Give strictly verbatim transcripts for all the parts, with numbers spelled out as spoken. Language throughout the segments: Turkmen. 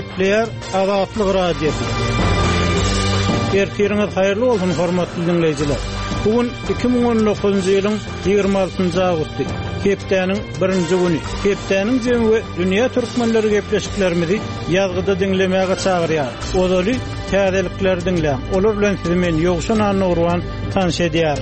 Gepler Azatlyk Radiosu. Ertiriniz hayırlı olsun hormatly dinleyijiler. Bugün iki bin on dokuzuncu ýylyň ýygrima altynjy agusty. Hepdeniň birinji güni. Hepdeniň jemy dünýä türkmenleri gepleşiklerimizi ýazgyda dinlemäge çagyrýar. Odaly täzelikler dinleýän. Olar bilen sizi men ýogşan anurwan tanış edýär.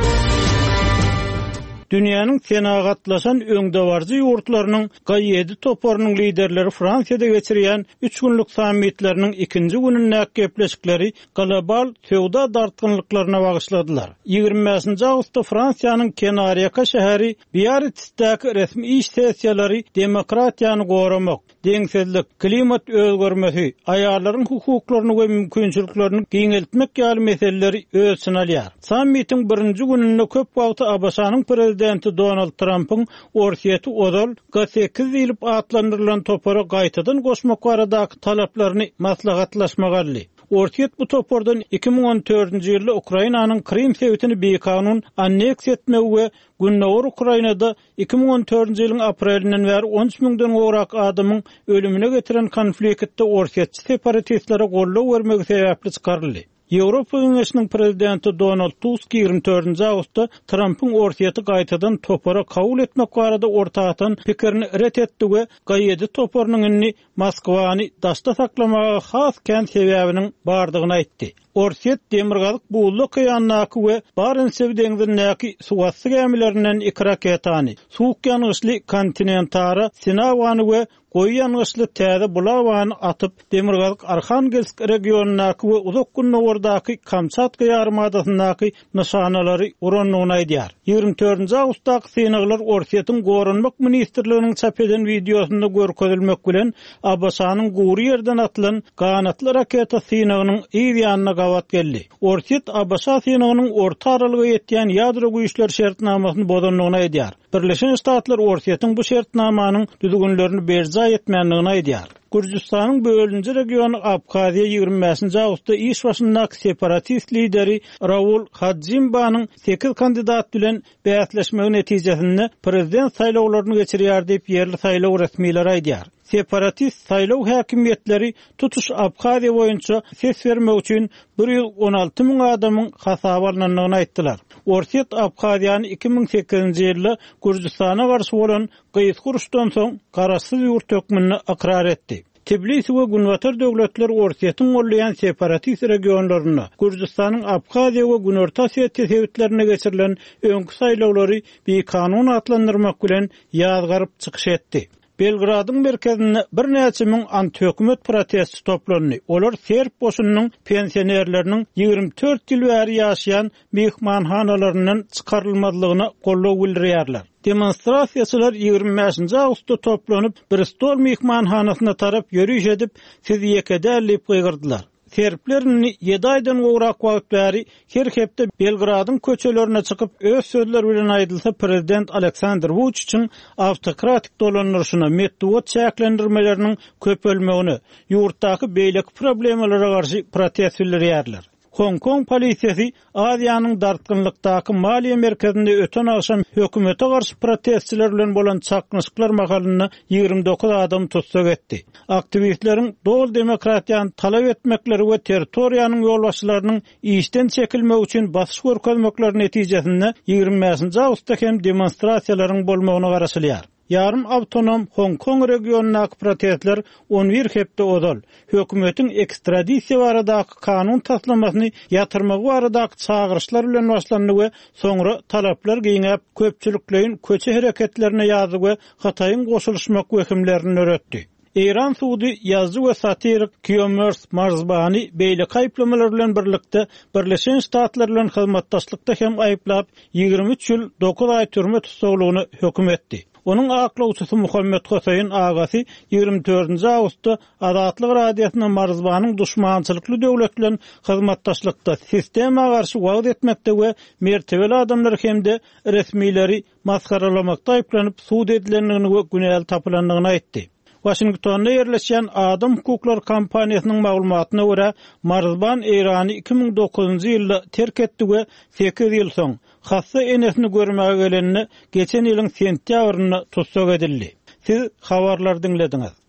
Dünýäniň senagatlaşan öňdewarjy ýurtlarynyň gaýedy toparynyň liderleri Fransiýada geçirýän üç günlük sammitleriniň ikinji gününe gepleşikleri global sowda dartgynlyklaryna bagyşladylar. ýygrima beşinji agustda Fransiýanyň Kenariýaka şäheri Biarritz'däki resmi iş sessiýalary demokratiýany goramak, deňsizlik, klimat özgermesi, aýallaryň hukuklaryny we mümkinçiliklerini giňeltmek ýaly meseleleri ölçüne alýar. Sammitiň birinji gününde köp wagty A B S-nyň prezidenti Donald Trump'ın orsiýeti odal G sekiz diýilip atlandyrylan topara gaýtadan goşmak baradaky talaplaryny maslahatlaşmaga aldy. Orsiýet bu topordan iki bin on dördünji ýylda Ukrainanyň Krim sewtini beýkanun anneksiýa etmegi we günnäwir Ukrainada iki bin on dördünji ýylyň aprelinden bäri on üç miňden gowrak adamyň ölümine getiren konfliktde orsiýetçi separatistlere gollaw bermegi sebäpli çykaryldy. Ýewropa Geňeşiniň prezidenti Donald Tusk ýygrima dördünji agustda Trump'ın orsiýeti gaýtadan topara kabul etmek barada ortadan pikirini ret etdi we gaýedy toparynyň inni Moskwany daşda saklamaga has kän sebäbiniň bardygyny aýtdy. Orsiýet demirgazyk buğully kıyanaky we Barentsy deňzindäki suwatly gemilerinden iki raketany, suwuk ýanyşly kontinentara Sinawany we goý ýanyşly täze bulawany atyp demirgazyk Arkhangelsk regionunaky we uzak günnäwirdaky Kamçatka ýarymadasynaky nyşanalary uranlygyny aýdýar. ýygrima dördünji agustdaky synaglar Orsiýetiň goranmak ministrliginiň çap eden videosunda görkezilmek bilen A B S-nyň gury ýerden atylan ganatly raketa synagynyň ýa-ýanyna gawat geldi. Orsiýet A B S synagynyň orta aralyga ýetýän ýadro güýçler şertnamasyny bozanlygyny aýdýar. Birleşen Ştatlar Orsiýetiň bu şertnamanyň düzgünlerini berza etmänligini aýdýar. Gürjistanyň bölünji regiony Abxaziýa ýygrima beşinji agustda iş başyndaky separatist lideri Raul Hadzimbanyň sekiz kandidat bilen bäsleşmegi netijesinde prezident saýlawlaryny geçirýär diýip ýerli saýlaw resmiýetleri aýdýar. Separatist saýlaw häkimiýetleri tutuş Abxaziýa boýunça ses bermek üçin bir ýyl on alty miň adamyň hasaba alynanlygyny aýtdylar. Orsiýet Abxaziýany iki bin sekizinji ýylda Gürjistana garşy bolan gyýyt guruşdan soň garaşsyz ýurt hökmüni akrar etdi. Tbilisi we Günwatar döwletler Orsiýetiň gollaýan separatist regionlaryna, Gürjistanyň Abxaziýa we Günorta Ossetýa sewtlerine geçirilen öňkü saýlawlary beýkanun atlandyrmak bilen ýazgaryp çykyş etdi. Belgradyň merkezinde bir näçe miň anti-hökümet protesti toplandy. Olar Serb boşunynyň pensionerleriniň ýygrima dört ýyl bäri ýaşaýan mehmanhanalaryndan çykarylmadygyna gollaw bildirýärler. Demonstrasiýaçylar ýygrima beşinji agustda toplanyp Bristol mehmanhanasyna tarap ýörüş edip sizi ýekede diýip gygyrdylar. Serblerini ýedi aýdan gowrak wagt bäri her hepde Belgradyň köçelerine çykyp öz sözler bilen aýdylsa prezident Aleksandr Vučićiň awtokratik dolanýaryşyna, medeniýet çäklendirmeleriniň köpelmegini, ýurtdaky beýleki problemlere garşy protest bildirýärler. Hong Kong polisiýasy Aziýanyň dartgynlykdaky maliýe merkezinde öten akşam hökümete garşy protestçiler bilen bolan çaknyşyklar magalyny ýygrima dokuz adam tutsak etdi. Aktivistleriň dol demokratiýany talap etmekleri we territoriýanyň ýolbaşçylarynyň işden çekilmegi üçin basyş görkezmekleri netijesinde ýygrima beşinji agustda hem demonstrasiýalaryň bolmagyny garaşylýar. Yarım avtonom Hong Kong regionunaky protestler on bir hepde odal. Hökümetiň ekstradisiýa baradaky kanun taslamasyny ýatyrmagy baradaky çağırışlar bilen başlandy we soňra talaplar giňäp köpçüliklerin köçe hereketlerine ýazy we Hataýyň goşulşmak wekimlerini öretdi. İran suudi yazıcı we satirik Kiomers Marzbani beýle gaýplamalar bilen birlikde Birleşen Ştatlar bilen hyzmatdaşlykda hem aýyplap ýygrima üç ýyl dokuz aý türme tutsaglygyny hökm etdi. Onun aklawçysy Muhammed Hoseýn agasy ýygrima dördünji agustda Azatlyk radiosyna Marzbanyň duşmançylykly döwlet bilen hyzmatdaşlykda sistema garşy wagt etmekde we mertebeli adamlar hemde resmiýleri maskaralamakda aýplanyp suud edilenligini we günäl tapylanlygyny aýtdy. Washingtonda ýerleşýän Adam hukuklar kampaniýasynyň maglumatyna görä Marzban Irany iki bin dokuzunji ýylda terk etdi we sekiz ýyl soň hassa enesini görmäge gelenini geçen ýylyň sentýabryna tutsak edildi. Siz habarlar dinlediňiz.